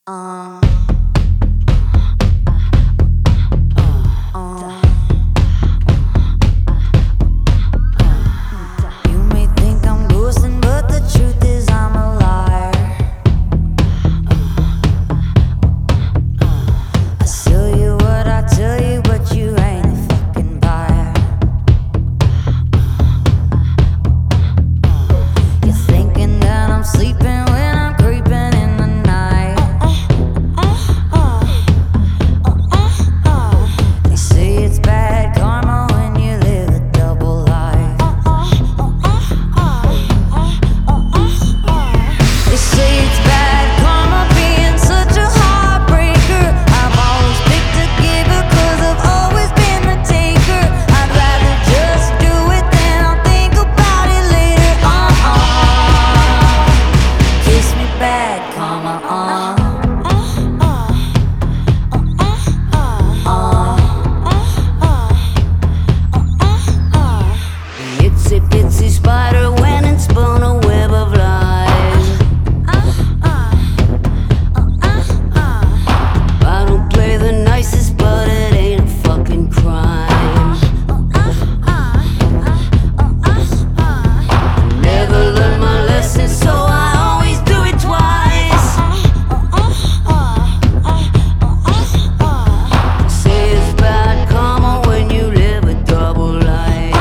Uh, you may think I'm boasting, but the truth is I'm a liar. I sell you what I tell you, but you ain't a fucking buyer. You're thinking that I'm sleeping when I'm creeping in the night. They say it's bad karma when you live a double life. They say it's bad karma being such a heartbreaker. I've always picked a giver 'cause I've always been the taker. I'd rather just do it than I'll think about it later. Kiss me bad karma. The itsy bitsy spider went and spun a web of lies. I don't play the nicest, but it ain't a fucking crime. Never learned my lesson, so I always do it twice. Say it's bad karma when you live a double life.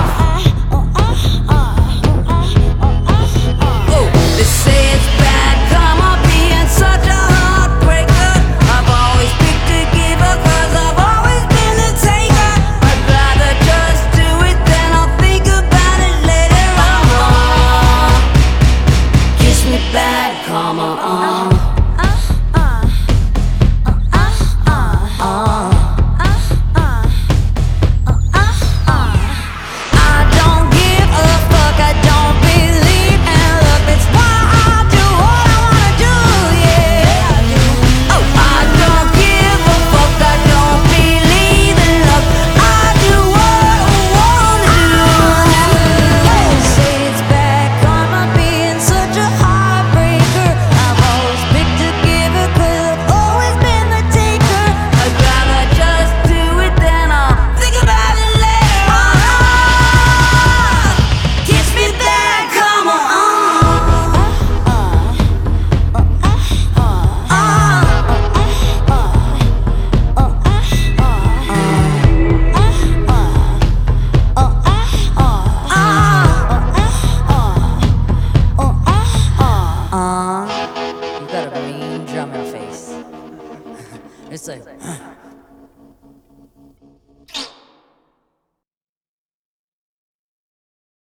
They say it's bad karma being such a heartbreaker. I've always picked a giver 'cause I've always been a taker. I'd rather just do it than I'll think about it later on. Kiss me bad karma. I don't give a fuck, I don't believe in luck. That's why I do what I wanna do, yeah. Oh, I don't give a fuck, I don't believe in luck. I do what I wanna do. They say it's bad karma being such a heartbreaker. I've always picked a giver 'cause I've always been the taker. I'd rather just do it than I'll think about it later on. Kiss me bad karma. You got a mean drum in your face. It's like